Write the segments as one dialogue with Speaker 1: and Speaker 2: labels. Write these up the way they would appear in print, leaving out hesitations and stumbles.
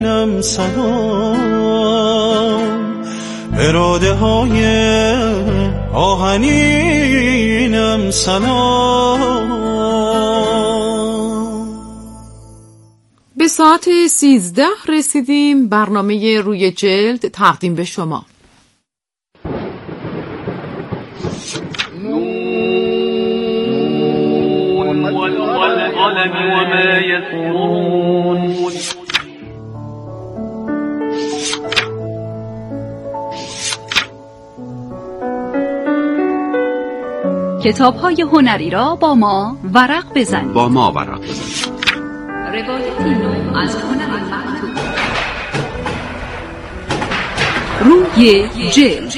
Speaker 1: سلام اراده های آهنینم سلام.
Speaker 2: به ساعت 13 رسیدیم. برنامه روی جلد تقدیم به شما.
Speaker 3: والقلم وما يسطرون.
Speaker 4: کتاب‌های هنری را با ما ورق بزنید. روایتی نو از هنر مکتوب. روی جلد.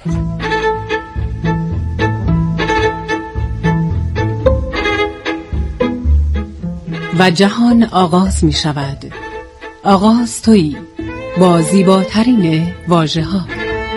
Speaker 5: و جهان آغاز می شود. آغاز تویی با زیباترین واژه ها.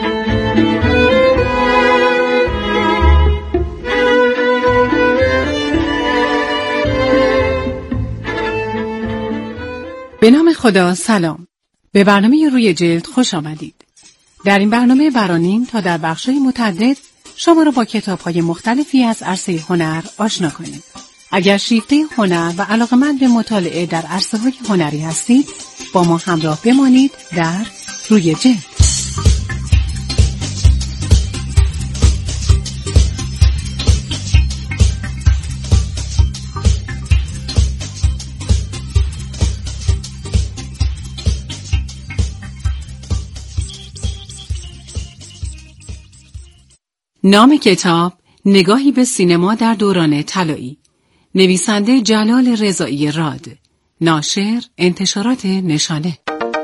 Speaker 5: به نام خدا. سلام. به برنامه روی جلد خوش آمدید. در این برنامه برانیم تا در بخش‌های متعدد شما را با کتاب‌های مختلفی از عرصه هنر آشنا کنیم. اگر شیفته هنر و علاقه‌مند به مطالعه در عرصه‌های هنری هستید، با ما همراه بمانید در روی جلد. نام کتاب نگاهی به سینما در دوران طلایی. نویسنده جلال رضایی راد. ناشر انتشارات نشانه.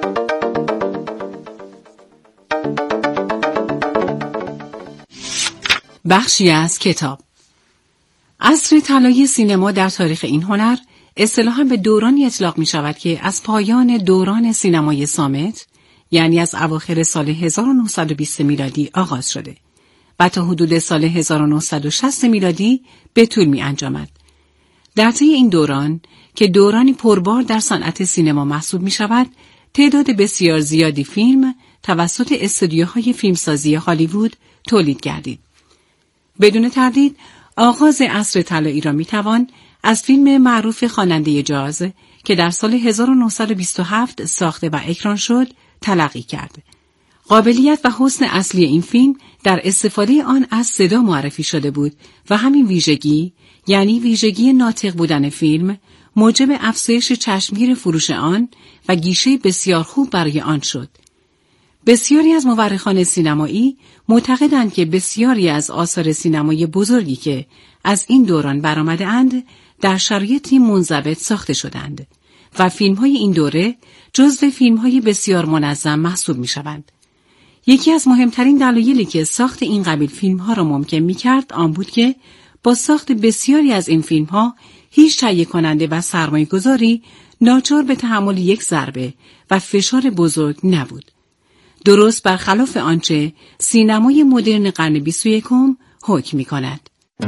Speaker 5: بخشی از کتاب. عصر طلایی سینما در تاریخ این هنر اصطلاحاً به دورانی اطلاق می شود که از پایان دوران سینمای صامت، یعنی از اواخر سال 1920 میلادی آغاز شده و تا حدود سال 1960 میلادی به طول می انجامد. در طی این دوران که دورانی پربار در صنعت سینما محسوب می شود، تعداد بسیار زیادی فیلم توسط استودیوهای فیلمسازی هالیوود تولید گردید. بدون تردید آغاز عصر طلایی را می توان از فیلم معروف خواننده جاز که در سال 1927 ساخته و اکران شد تلقی کرد. قابلیت و حسن اصلی این فیلم در استفاده آن از صدا معرفی شده بود و همین ویژگی، یعنی ویژگی ناطق بودن فیلم، موجب افزایش چشمگیر فروش آن و گیشه بسیار خوب برای آن شد. بسیاری از مورخان سینمایی معتقدند که بسیاری از آثار سینمایی بزرگی که از این دوران برآمده اند در شرایطی منضبط ساخته شدند و فیلم‌های این دوره جزو فیلم‌های بسیار منظم محسوب می‌شوند. یکی از مهمترین دلایلی که ساخت این قبیل فیلم‌ها را ممکن می‌کرد آن بود که با ساخت بسیاری از این فیلم‌ها هیچ تهیه کننده و سرمایه‌گذاری ناچار به تحمل یک ضربه و فشار بزرگ نبود. درست برخلاف آنچه سینمای مدرن قرن 21 حکم می‌کند.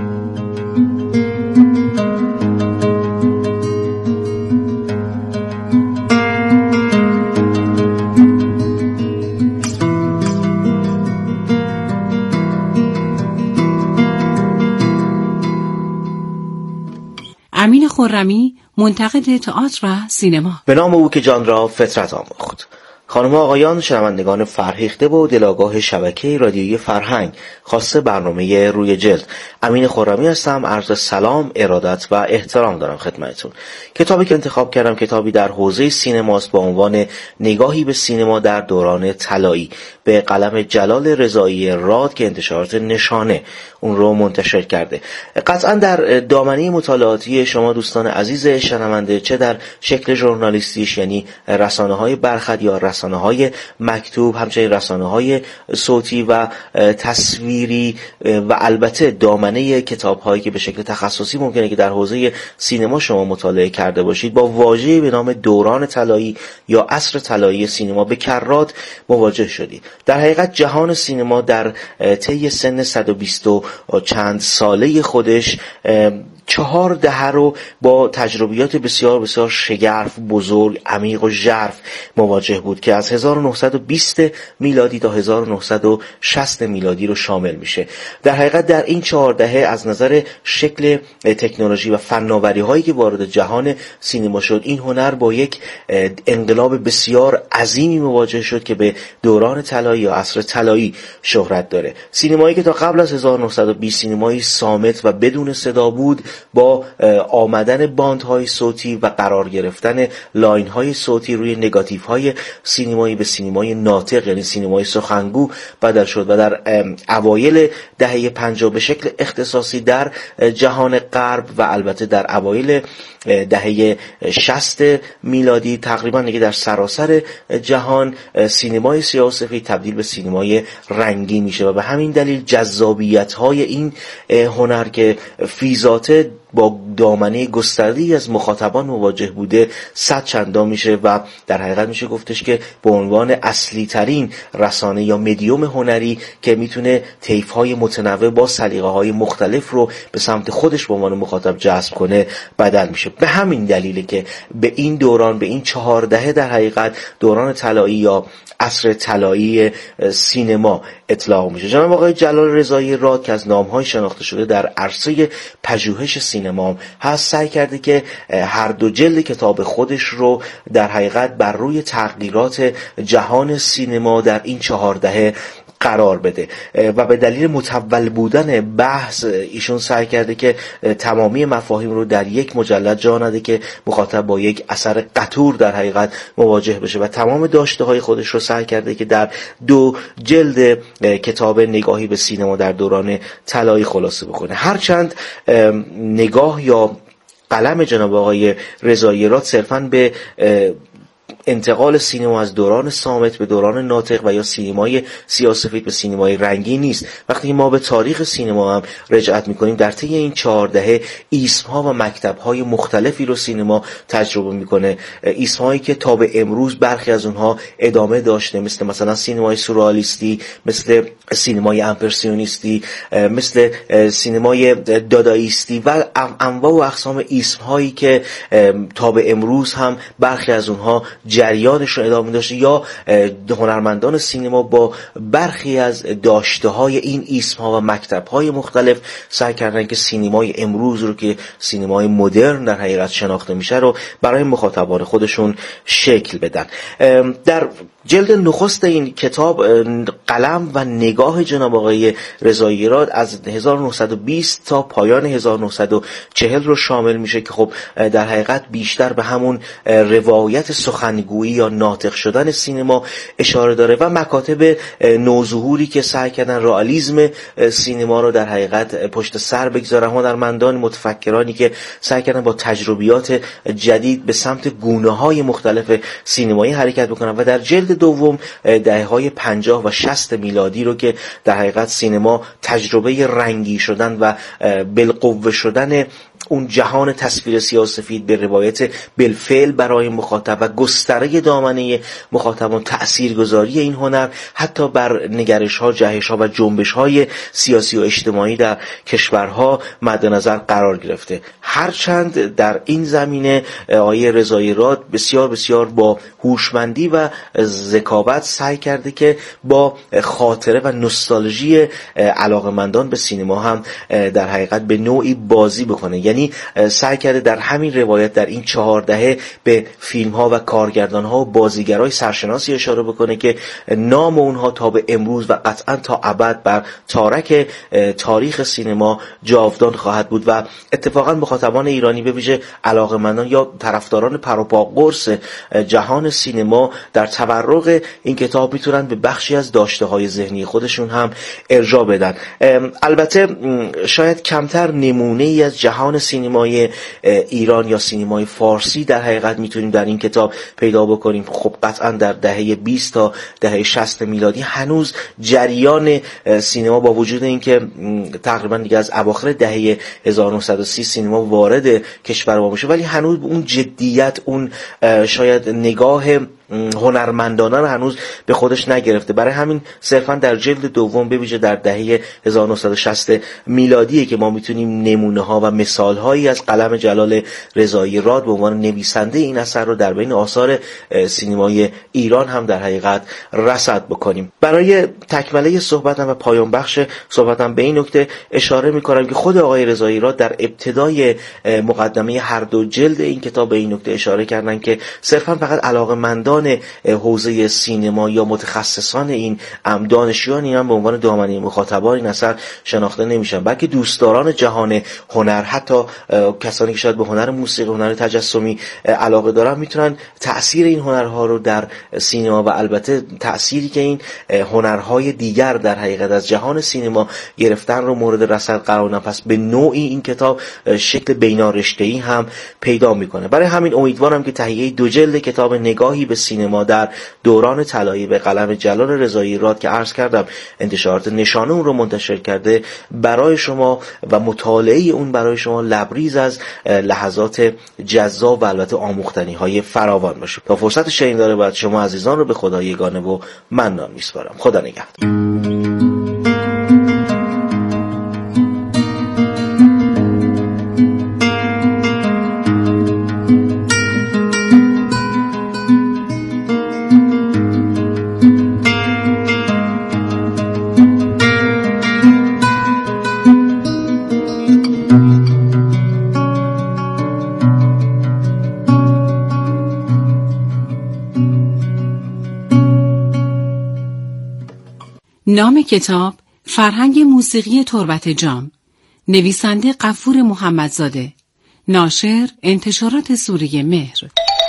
Speaker 5: امین خرمی، منتقد تئاتر و سینما.
Speaker 6: به نام او که جان را فطرت آموخت. خانم و آقایان شنوندگان فرهیخته و دلاگاه شبکه رادیویی فرهنگ، خواسته برنامه روی جلد، امین خرمی هستم. عرض سلام، ارادت و احترام دارم خدمتتون. کتابی که انتخاب کردم کتابی در حوزه سینماست با عنوان نگاهی به سینما در دوران طلایی به قلم جلال رضایی راد که انتشارات نشانه اون رو منتشر کرده. قطعا در دامنه مطالعاتی شما دوستان عزیز شنونده، چه در شکل ژورنالیستیش یعنی رسانه‌های برخط یا رسانه‌های مکتوب، همچنین رسانه‌های صوتی و تصویری و البته دامنه کتاب‌هایی که به شکل تخصصی ممکنه که در حوزه سینما شما مطالعه کرده باشید، با واژه‌ای به نام دوران طلایی یا عصر طلایی سینما به کرات مواجه شدید. در حقیقت جهان سینما در طی سن 120 و چند ساله خودش 4 دهه رو با تجربیات بسیار بسیار شگرف، بزرگ، عمیق و ژرف مواجه بود که از 1920 میلادی تا 1960 میلادی رو شامل میشه. در حقیقت در این 4 دهه از نظر شکل تکنولوژی و فناوری هایی که وارد جهان سینما شد، این هنر با یک انقلاب بسیار عظیمی مواجه شد که به دوران طلایی یا عصر طلایی شهرت داره. سینمایی که تا قبل از 1920 سینمایی صامت و بدون صدا بود، با آمدن باندهای صوتی و قرار گرفتن لاین‌های صوتی روی نگاتیوهای سینمایی به سینمای ناطق یعنی سینمای سخنگو بدل شد و در اوایل دهه 50 به شکل اختصاصی در جهان غرب و البته در اوایل دهه 60 میلادی تقریبا دیگه در سراسر جهان سینمای سیاه‌وسفید تبدیل به سینمای رنگی میشه و به همین دلیل جذابیت‌های این هنر که فیزاته با دامنه گسترده‌ای از مخاطبان مواجه بوده 100 چندان میشه و در حقیقت میشه گفتش که به عنوان اصلی ترین رسانه یا مدیوم هنری که میتونه طیف‌های متنوع با سلیقه‌های مختلف رو به سمت خودش به عنوان مخاطب جذب کنه بدل میشه. به همین دلیله که به این دوران، به این 4 دهه در حقیقت دوران طلایی یا عصر طلایی سینما اطلاق میشه. جناب آقای جلال رضایی راد که از نام‌های شناخته شده در عرصه پژوهش سینما هست، سعی کرده که هر دو جلد کتاب خودش رو در حقیقت بر روی تغییرات جهان سینما در این 4 دهه قرار بده و به دلیل مطول بودن بحث ایشون سعی کرده که تمامی مفاهیم رو در یک مجلد جا نده که مخاطب با یک اثر قطور در حقیقت مواجه بشه و تمام داشته های خودش رو سعی کرده که در 2 جلد کتاب نگاهی به سینما در دوران طلایی خلاصه بکنه. هرچند نگاه یا قلم جناب آقای رضایی راد صرفاً به انتقال سینما از دوران صامت به دوران ناطق و یا سینمای سیاه‌وسفید به سینمای رنگی نیست. وقتی ما به تاریخ سینما هم رجعت میکنیم، در طی این 4 دهه ایسم‌ها و مکتب‌های مختلفی رو سینما تجربه میکنه، ایسم‌هایی که تا به امروز برخی از اونها ادامه داشته، مثلا سینمای سورئالیستی، مثل سینمای امپرسیونیستی، مثل سینمای داداییستی و انواع و اقسام ایسم‌هایی که تا به امروز هم برخی از اونها جریانش رو ادامه داشته یا هنرمندان سینما با برخی از داشته‌های این ایسم‌ها و مکتب‌های مختلف سعی کردن که سینمای امروز رو که سینمای مدرن در حقیقت شناخته میشه رو برای مخاطبان خودشون شکل بدن. در جلد نخست این کتاب قلم و نگاه جناب آقای رضایی راد از 1920 تا پایان 1940 رو شامل میشه که خب در حقیقت بیشتر به همون روایت سخنگویی یا ناطق شدن سینما اشاره داره و مکاتب نوظهوری که سعی کردن رئالیسم سینما رو در حقیقت پشت سر بگذارن، هنرمندان متفکرانی که سعی کردن با تجربیات جدید به سمت گونه‌های مختلف سینمایی حرکت بکنن و در جلد دوم دهه‌های 50 و 60 میلادی رو که در حقیقت سینما تجربه رنگی شدن و بالقوه شدن اون جهان تصویر سیاه‌وسفید به روایت بالفعل برای مخاطب و گستره دامنه مخاطبان، تأثیرگذاری این هنر حتی بر نگرش‌ها، جهش‌ها و جنبش‌های سیاسی و اجتماعی در کشورها مد نظر قرار گرفته. هرچند در این زمینه آقای رضایی راد بسیار بسیار با هوشمندی و ذکاوت سعی کرده که با خاطره و نوستالژی علاقه‌مندان به سینما هم در حقیقت به نوعی بازی بکنه. یعنی سعی کرده در همین روایت در این 4 دهه به فیلم‌ها و کارگردان‌ها و بازیگرای سرشناسی اشاره بکنه که نام اونها تا به امروز و قطعاً تا ابد بر تارک تاریخ سینما جاودان خواهد بود و اتفاقاً مخاطبان ایرانی به ویژه علاقه‌مندان یا طرفداران پروپا قرص جهان سینما در تورق این کتاب میتونن به بخشی از داشته‌های ذهنی خودشون هم ارجاع بدن. البته شاید کمتر نمونه‌ای از جهان سینمای ایران یا سینمای فارسی در حقیقت میتونیم در این کتاب پیدا بکنیم. خب قطعا در دهه 20 تا دهه 60 میلادی هنوز جریان سینما با وجود اینکه تقریبا دیگه از اواخر دهه 1930 سینما وارد کشور ما میشه، ولی هنوز اون جدیت، اون شاید نگاه هنرمندانه رو هنوز به خودش نگرفته. برای همین صرفا در جلد دوم به ویژه در دهه 1960 میلادی که ما میتونیم نمونه ها و مثال هایی از قلم جلال رضایی راد به عنوان نویسنده این اثر رو در بین آثار سینمای ایران هم در حقیقت رصد بکنیم. برای تکمله صحبتم و پایان بخش صحبتم به این نکته اشاره میکنم که خود آقای رضایی راد در ابتدای مقدمه هر دو جلد این کتاب به این نکته اشاره کردن که صرفا فقط علاقه‌مندان حوزه سینما یا متخصصان این دانشجویانی هم به عنوان دامنه مخاطبان این اثر شناخته نمیشن، بلکه دوستداران جهان هنر، حتی کسانی که شاید به هنر موسیقی، هنر تجسمی علاقه دارن، میتونن تأثیر این هنرها رو در سینما و البته تأثیری که این هنرهای دیگر در حقیقت از جهان سینما گرفتن رو مورد رصد قرار بدن. پس به نوعی این کتاب شکل بینارشته‌ای هم پیدا میکنه. برای همین امیدوارم که تهیه دو جلد کتاب نگاهی به سینما در دوران طلایی به قلم جلال رضایی راد که عرض کردم انتشارات نشانه اون رو منتشر کرده برای شما و مطالعه اون برای شما لبریز از لحظات جذاب و البته آموختنی های فراوان باشه. تا فرصت شنیدن بعد شما عزیزان رو به خدا یگانه و منان میسپارم. خدا نگهدار.
Speaker 5: نام کتاب فرهنگ موسیقی تربت جام، نویسنده غفور محمدزاده، ناشر انتشارات سوره مهر.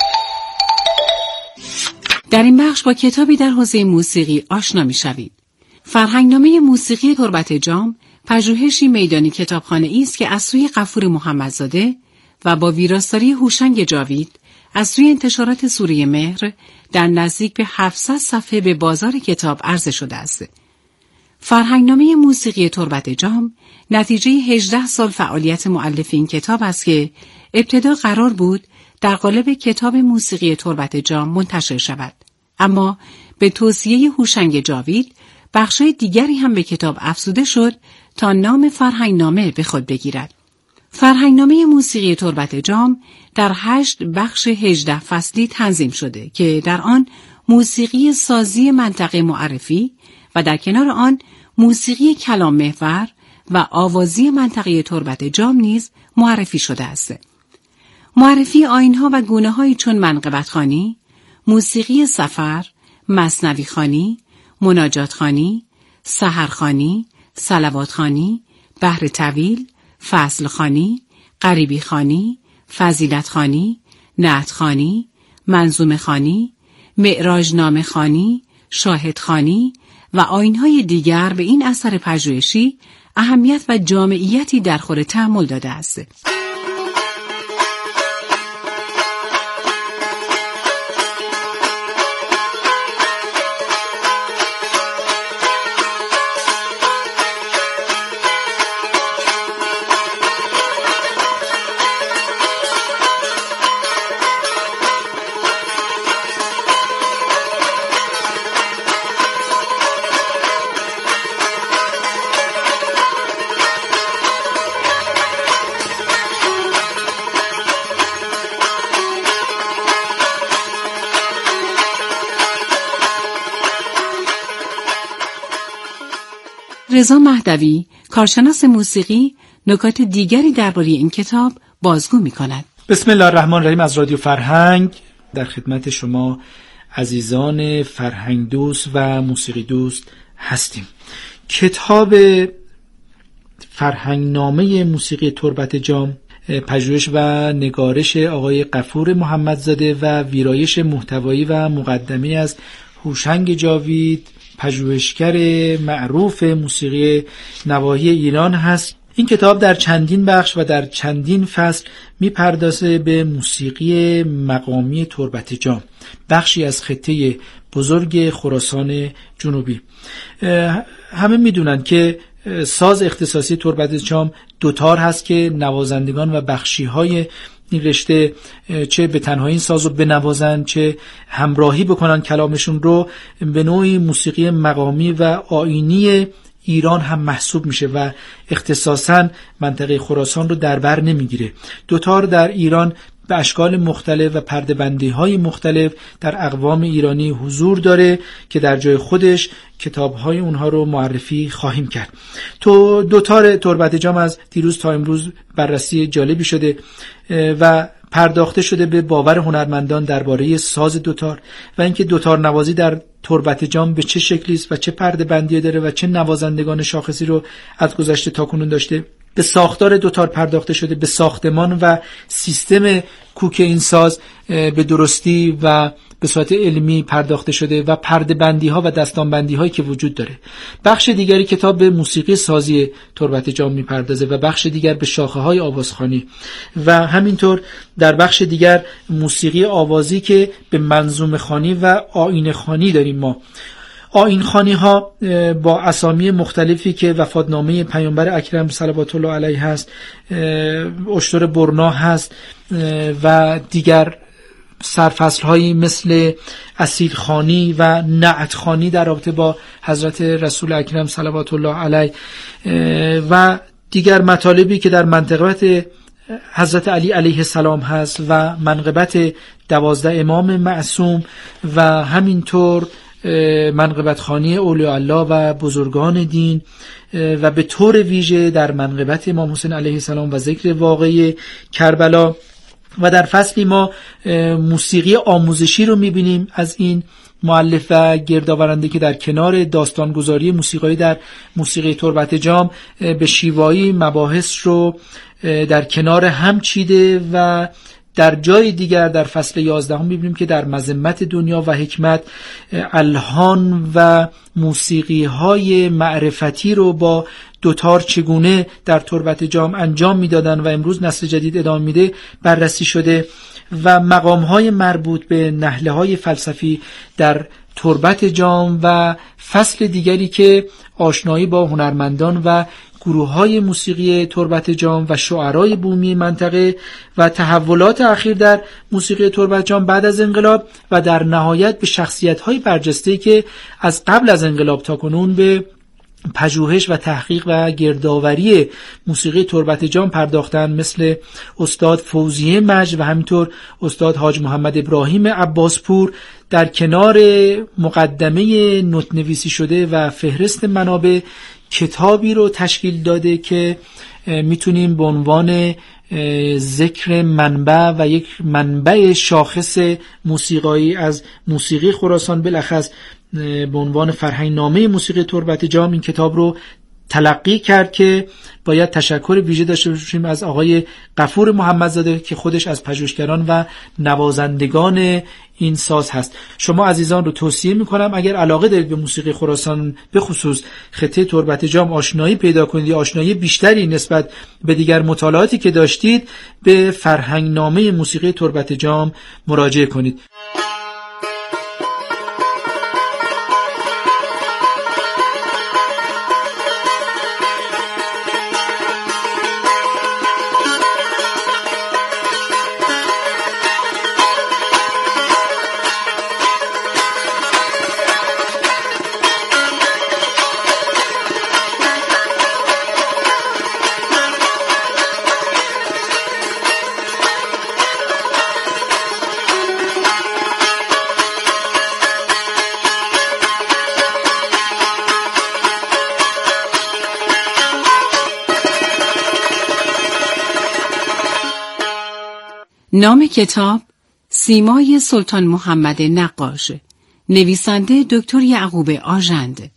Speaker 5: در این بخش با کتابی در حوزه موسیقی آشنا می‌شوید. فرهنگنامه موسیقی تربت جام پژوهشی میدانی کتابخانه‌ای است که از سوی غفور محمدزاده و با ویراستاری هوشنگ جاوید از سوی انتشارات سوره مهر در نزدیک به 700 صفحه به بازار کتاب عرضه شده است. فرهنگنامه موسیقی تربت جام نتیجه 18 سال فعالیت مؤلف این کتاب است که ابتدا قرار بود در قالب کتاب موسیقی تربت جام منتشر شود، اما به توصیه هوشنگ جاوید بخشای دیگری هم به کتاب افزوده شد تا نام فرهنگنامه به خود بگیرد. فرهنگنامه موسیقی تربت جام در 8 بخش 18 فصلی تنظیم شده که در آن موسیقی سازی منطقه معرفی و در کنار آن موسیقی کلام محور و آوازی منطقه تربت جام نیز معرفی شده است. معرفی آیین‌ها و گونه‌هایی چون منقبت‌خوانی، موسیقی سفر، مثنوی‌خوانی، مناجات‌خوانی، سحرخوانی، صلواتخوانی، بحر طویل، فصلخوانی، غریبی‌خوانی، فضیلتخوانی، نعتخوانی، منظومه‌خوانی، معراجنامه‌خوانی، شاهدخوانی و آیین‌های دیگر به این اثر پژوهشی اهمیت و جامعیتی در خور تأمل داده است. رضا مهدوی، کارشناس موسیقی، نکات دیگری درباره این کتاب بازگو می‌کند.
Speaker 7: بسم الله الرحمن الرحیم. از رادیو فرهنگ در خدمت شما عزیزان فرهنگ دوست و موسیقی دوست هستیم. کتاب فرهنگنامه موسیقی تربت جام، پژوهش و نگارش آقای غفور محمدزاده و ویرایش محتوایی و مقدمه از هوشنگ جاوید، پژوهشگر معروف موسیقی نواحی ایران هست. این کتاب در چندین بخش و در چندین فصل میپردازه به موسیقی مقامی تربت جام، بخشی از خطه بزرگ خراسان جنوبی. همه میدونن که ساز اختصاصی تربت جام دوتار هست که نوازندگان و بخشی‌های این رشته چه به تنهایی این سازو بنوازن چه همراهی بکنن کلامشون رو، به نوعی موسیقی مقامی و آیینی ایران هم محسوب میشه و اختصاصاً منطقه خراسان رو در بر نمیگیره. دوتار در ایران به اشکال مختلف و پرده‌بندی‌های مختلف در اقوام ایرانی حضور داره که در جای خودش کتاب‌های اونها رو معرفی خواهیم کرد. تو دوتار تربت جام از دیروز تا امروز بررسی جالبی شده و پرداخته شده به باور هنرمندان درباره ساز دوتار و اینکه دوتار نوازی در تربت جام به چه شکلی است و چه پرده‌بندی داره و چه نوازندگان شاخصی رو از گذشته تا کنون داشته. به ساختار دوتار پرداخته شده، به ساختمان و سیستم کوک این ساز به درستی و به صورت علمی پرداخته شده و پرده‌بندی ها و دستان بندی هایی که وجود داره. بخش دیگری کتاب به موسیقی سازی تربت جام میپردازه و بخش دیگر به شاخه های آوازخوانی و همینطور در بخش دیگر موسیقی آوازی که به منظومه خوانی و آیین خوانی داریم. ما آیین خوانی ها با اسامی مختلفی که وفادنامه پیامبر اکرم صلوات الله علیه هست، اشتر برنا هست و دیگر سرفصل هایی مثل اصیل خوانی و نعت خوانی در رابطه با حضرت رسول اکرم صلوات الله علیه و دیگر مطالبی که در منقبت حضرت علی علیه السلام هست و منقبت 12 امام معصوم و همینطور منقبت خوانی اولیاء الله و بزرگان دین و به طور ویژه در منقبت امام حسین علیه السلام و ذکر واقعه کربلا. و در فصلی ما موسیقی آموزشی رو میبینیم از این مؤلف و گردآورنده که در کنار داستانگذاری موسیقایی در موسیقی تربت جام به شیوایی مباحث رو در کنار هم چیده و در جای دیگر در فصل 11 می‌بینیم که در مذمت دنیا و حکمت الحان و موسیقی‌های معرفتی رو با دوتار چگونه در تربت جام انجام میدادن و امروز نسل جدید ادامه میده بررسی شده و مقام‌های مربوط به نهله‌های فلسفی در تربت جام و فصل دیگری که آشنایی با هنرمندان و گروه‌های موسیقی تربت جام و شعرای بومی منطقه و تحولات اخیر در موسیقی تربت جام بعد از انقلاب و در نهایت به شخصیت‌های برجسته‌ای که از قبل از انقلاب تا کنون به پژوهش و تحقیق و گردآوری موسیقی تربت جام پرداختن، مثل استاد فوزیه مجد و همینطور استاد حاج محمد ابراهیم عباسپور. در کنار مقدمه نوت‌نویسی شده و فهرست منابع کتابی رو تشکیل داده که میتونیم به عنوان ذکر منبع و یک منبع شاخص موسیقایی از موسیقی خراسان بالاخص به عنوان فرهنگ نامه موسیقی تربت جام این کتاب رو تلقی کرد که باید تشکر ویژه داشته باشیم از آقای غفور محمدزاده که خودش از پژوهشگران و نوازندگان این ساز هست. شما عزیزان رو توصیه میکنم اگر علاقه دارید به موسیقی خراسان به خصوص خطه تربت جام آشنایی پیدا کنید یا آشنایی بیشتری نسبت به دیگر مطالعاتی که داشتید، به فرهنگ نامه موسیقی تربت جام مراجعه کنید.
Speaker 5: نام کتاب سیمای سلطان محمد نقاش، نویسنده دکتر یعقوب آژند.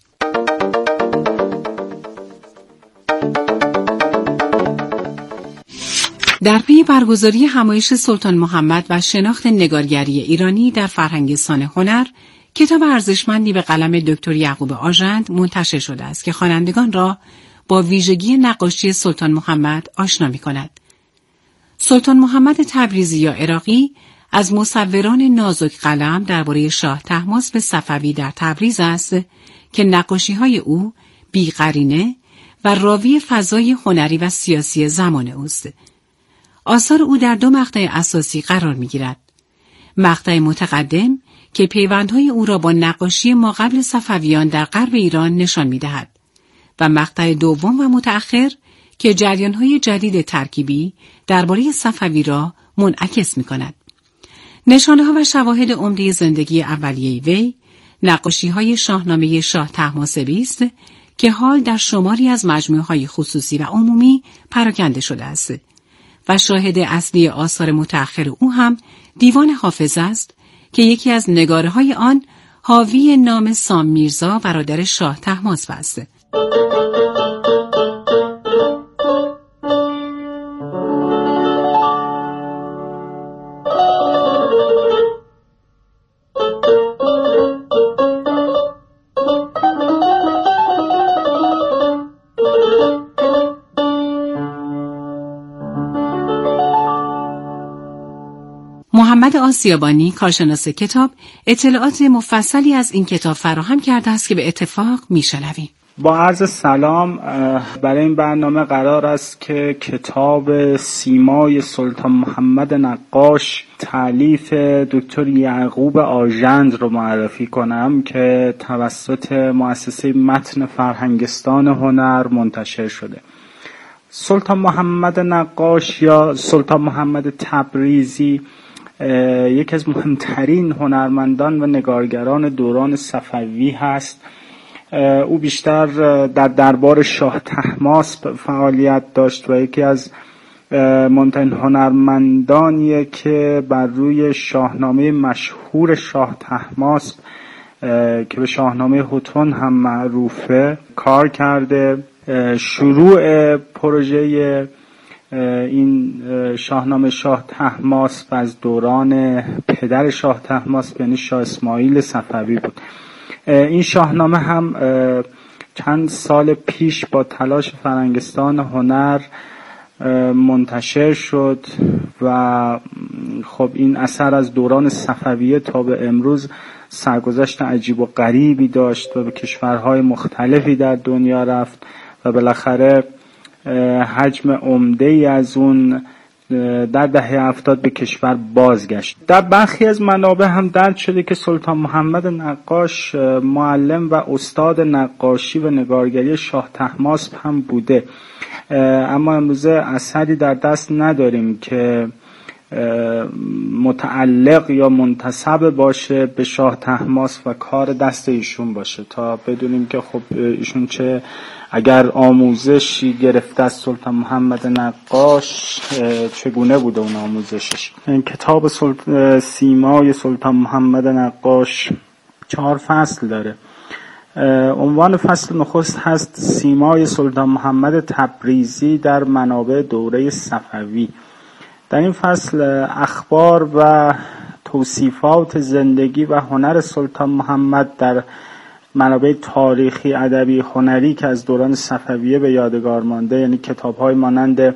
Speaker 5: در پی برگزاری همایش سلطان محمد و شناخت نگارگری ایرانی در فرهنگستان هنر، کتاب ارزشمندی به قلم دکتر یعقوب آژند منتشر شده است که خوانندگان را با ویژگی نقاشی سلطان محمد آشنا می‌کند. سلطان محمد تبریزی یا عراقی از مصوران نازک قلم درباره شاه طهماسب صفوی در تبریز است که نقاشی‌های او بی‌قرینه و راوی فضای هنری و سیاسی زمان اوست. آثار او در 2 مقطع اساسی قرار می‌گیرد. مقطع متقدم که پیوندهای او را با نقاشی ماقبل صفویان در غرب ایران نشان می‌دهد و مقطع دوم و متأخر که جریان‌های جدید ترکیبی درباره صفوی را منعکس می‌کند. نشانه‌ها و شواهد عمده زندگی اولیه وی نقاشی‌های شاهنامه شاه طهماسبی است که حال در شماری از مجموعه‌های خصوصی و عمومی پراکنده شده است و شاهد اصلی آثار متأخر او هم دیوان حافظ است که یکی از نگاره‌های آن حاوی نام سام میرزا برادر شاه طهماسب است. محمد آسیابانی کارشناس کتاب اطلاعات مفصلی از این کتاب فراهم کرده است که به اتفاق میشنویم.
Speaker 8: با عرض سلام، برای این برنامه قرار است که کتاب سیمای سلطان محمد نقاش تألیف دکتر یعقوب آژند رو معرفی کنم که توسط مؤسسه متن فرهنگستان هنر منتشر شده. سلطان محمد نقاش یا سلطان محمد تبریزی یکی از مهمترین هنرمندان و نگارگران دوران صفوی هست. او بیشتر در دربار شاه طهماسب فعالیت داشت و یکی از مهمترین هنرمندانیه که بر روی شاهنامه مشهور شاه طهماسب که به شاهنامه هتون هم معروفه کار کرده. شروع پروژه این شاهنامه شاه طهماسب از دوران پدر شاه طهماسب یعنی شاه اسماعیل صفوی بود. این شاهنامه هم چند سال پیش با تلاش فرهنگستان هنر منتشر شد و خب این اثر از دوران صفویه تا به امروز سرگذشت عجیب و غریبی داشت و به کشورهای مختلفی در دنیا رفت و بالاخره حجم عمده‌ای از اون در دهه 70 به کشور بازگشت. در برخی از منابع هم درج شده که سلطان محمد نقاش معلم و استاد نقاشی و نگارگری شاه طهماسب هم بوده، اما امروزه اثری در دست نداریم که متعلق یا منتسب باشه به شاه طهماسب و کار دست ایشون باشه تا بدونیم که خب ایشون چه اگر آموزشی گرفته از سلطان محمد نقاش چگونه بوده اون آموزشش. این کتاب سیمای سلطان محمد نقاش 4 فصل داره. عنوان فصل نخست هست سیمای سلطان محمد تبریزی در منابع دوره صفوی. در این فصل اخبار و توصیفات زندگی و هنر سلطان محمد در منابع تاریخی، ادبی، هنری که از دوران صفویه به یادگار مانده، یعنی کتاب‌های مانند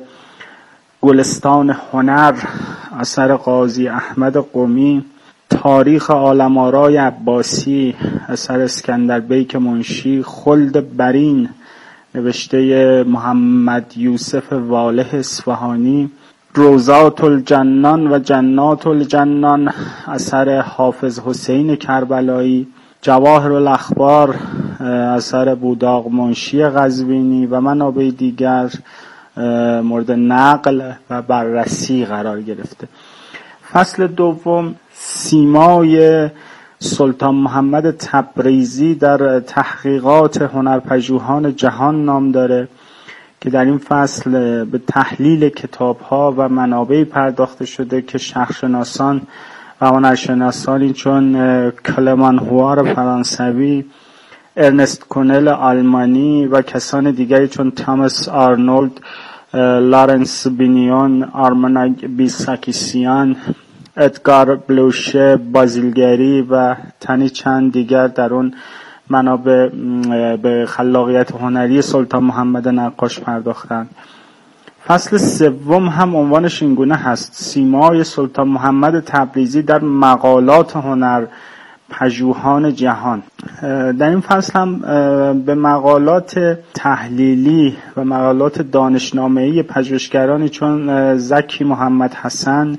Speaker 8: گلستان هنر اثر قاضی احمد قمی، تاریخ عالم‌آرای عباسی اثر اسکندر بیک منشی، خلد برین نوشته محمد یوسف واله اصفهانی، روضات الجنان و جنات الجنان اثر حافظ حسین کربلایی، جواهر الاخبار اثر بوداق منشی قزوینی و منابع دیگر مورد نقل و بررسی قرار گرفته. فصل دوم سیمای سلطان محمد تبریزی در تحقیقات هنرپژوهان جهان نام داره که در این فصل به تحلیل کتاب‌ها و منابعی پرداخته شده که شرقشناسان و هنرشناسانی چون کلمان هوار فرانسوی، ارنست کونل آلمانی و کسان دیگری چون تاماس آرنولد، لارنس بینیون، آرماناگ بیساکیسیان، ادگار بلوشه بازیلگری و تنی چند دیگر در اون منابع به خلاقیت هنری سلطان محمد نقاش پرداختند. فصل سوم هم عنوانش اینگونه هست سیمای سلطان محمد تبریزی در مقالات هنر پژوهان جهان. در این فصل هم به مقالات تحلیلی و مقالات دانشنامه‌ای پژوهشگرانی چون زکی محمد حسن،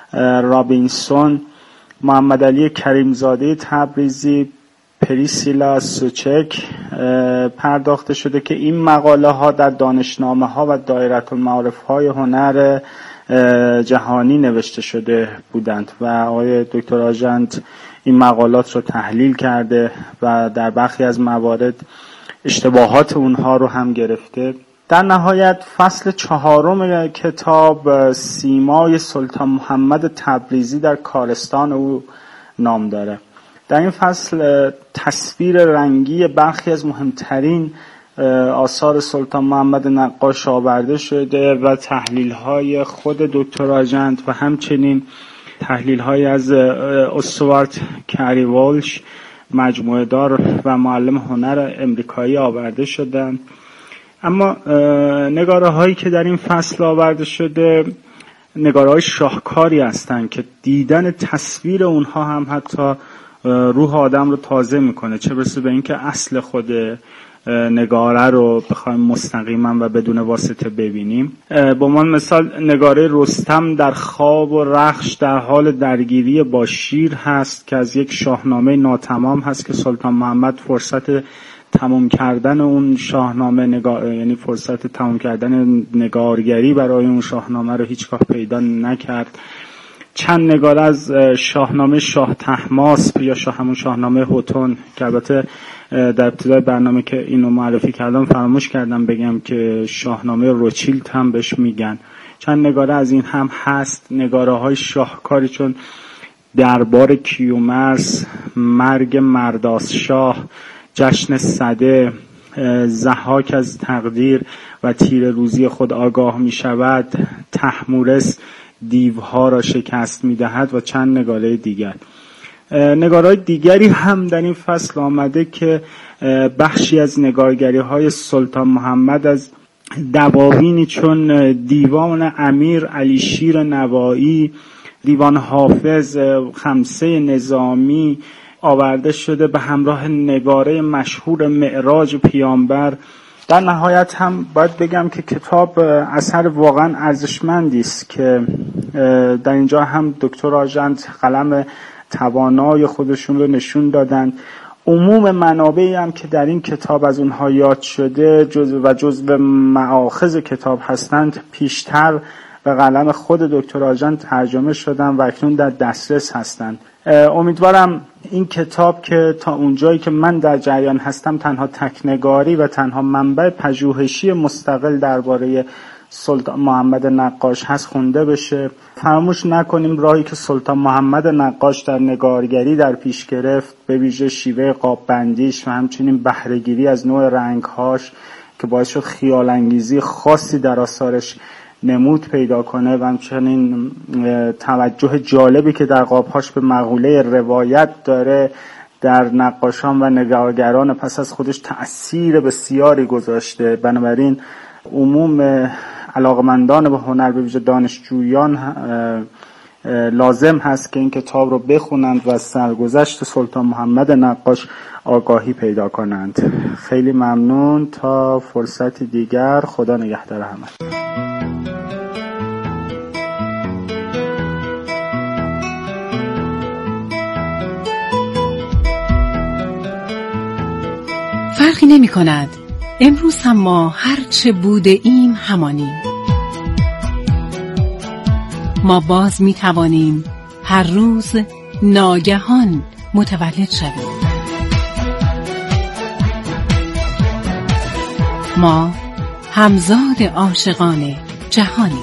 Speaker 8: رابینسون، محمد علی کریمزاده تبریزی، پریسیلا سوچک پرداخته شده که این مقاله ها در دانشنامه ها و دایره المعارف های هنر جهانی نوشته شده بودند و آقای دکتر آژانت این مقالات رو تحلیل کرده و در برخی از موارد اشتباهات اونها رو هم گرفته. در نهایت فصل 4 کتاب سیمای سلطان محمد تبریزی در کارستان او نام داره. در این فصل تصویر رنگی برخی از مهمترین آثار سلطان محمد نقاش آورده شده و تحلیل‌های خود دکتر آژانت و همچنین تحلیل‌های از استوارت کری والش، مجموعه دار و معلم هنر امریکایی آورده شدند. اما نگاره هایی که در این فصل آورده شده نگاره های شاهکاری هستند که دیدن تصویر اونها هم حتی روح آدم رو تازه میکنه، چه برسه به اینکه اصل خود نگاره رو بخوایم مستقیما و بدون واسطه ببینیم. به عنوان مثال نگاره رستم در خواب و رخش در حال درگیری با شیر هست که از یک شاهنامه ناتمام هست که سلطان محمد فرصت تمام کردن اون شاهنامه یعنی فرصت تمام کردن نگارگری برای اون شاهنامه رو هیچگاه پیدا نکرد. چند نگاره از شاهنامه شاه طهماسپ یا همون شاهنامه هوتون که البته در ابتدای برنامه که اینو معرفی کردم فراموش کردم بگم که شاهنامه روچیلد هم بهش میگن. چند نگاره از این هم هست، نگاره های شاهکاری چون دربار کیومرث، مرگ مرداس شاه، جشن سده، ضحاک از تقدیر و تیر روزی خود آگاه می شود، طهمورث دیوها را شکست می دهد و چند نگاره دیگر. نگارهای دیگری هم در این فصل آمده که بخشی از نگارگری های سلطان محمد از دواوینی چون دیوان امیر علی شیر نوایی، دیوان حافظ، خمسه نظامی آورده شده به همراه نگاره مشهور معراج پیامبر. در نهایت هم باید بگم که کتاب اثر واقعا ارزشمندی است که در اینجا هم دکتر آژانت قلم توانای خودشون رو نشون دادن. عموم منابعی هم که در این کتاب از اونها یاد شده جزو مآخذ کتاب هستند پیشتر به قلم خود دکتر آژانت ترجمه شدن و اکنون در دسترس هستند. امیدوارم این کتاب که تا اونجایی که من در جریان هستم تنها تکنگاری و تنها منبع پژوهشی مستقل درباره سلطان محمد نقاش هست خونده بشه. فراموش نکنیم راهی که سلطان محمد نقاش در نگارگری در پیش گرفت به ویژه شیوه قاب بندیش و همچنین بهره‌گیری از نوع رنگهاش که باعث شد خیال انگیزی خاصی در آثارش نمود پیدا کنه و همچنین توجه جالبی که در قابهاش به مقوله روایت داره در نقاشان و نگارگران پس از خودش تأثیر بسیاری گذاشته. بنابراین عموم علاقمندان به هنر به ویژه دانشجویان لازم هست که این کتاب رو بخونند و از سرگذشت سلطان محمد نقاش آگاهی پیدا کنند. خیلی ممنون، تا فرصت دیگر، خدا نگهدار همه.
Speaker 5: فرقی نمی کند. امروز هم ما هرچه بوده ایم همانیم. ما باز می توانیم هر روز ناگهان متولد شویم. ما همزاد عاشقان جهانیم.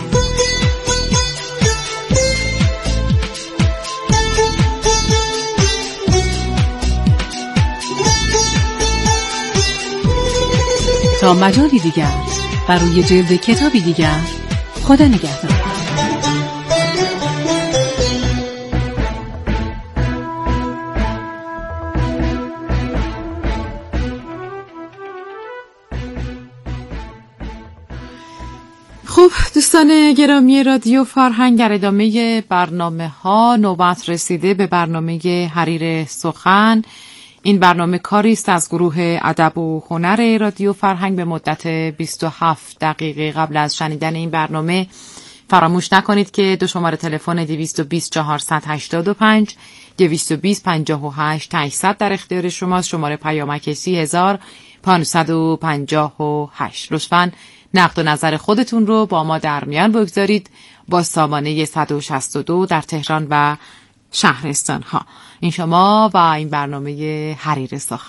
Speaker 5: تا مجالی دیگر بر روی جلد کتابی دیگر، خدا نگهدار.
Speaker 2: خب دوستان گرامی رادیو فرهنگ، در ادامه برنامه ها نوبت رسیده به برنامه حریر سخن. این برنامه کاری است از گروه ادب و هنر رادیو فرهنگ. به مدت 27 دقیقه قبل از شنیدن این برنامه فراموش نکنید که دو شماره تلفن 220 485 220 58 800 در اختیار شماست. شماره پیامک 30558. لطفاً نقد و نظر خودتون رو با ما در میان بگذارید با سامانه 162 در تهران و شهرستان ها. این شما و این برنامه حریر سخن.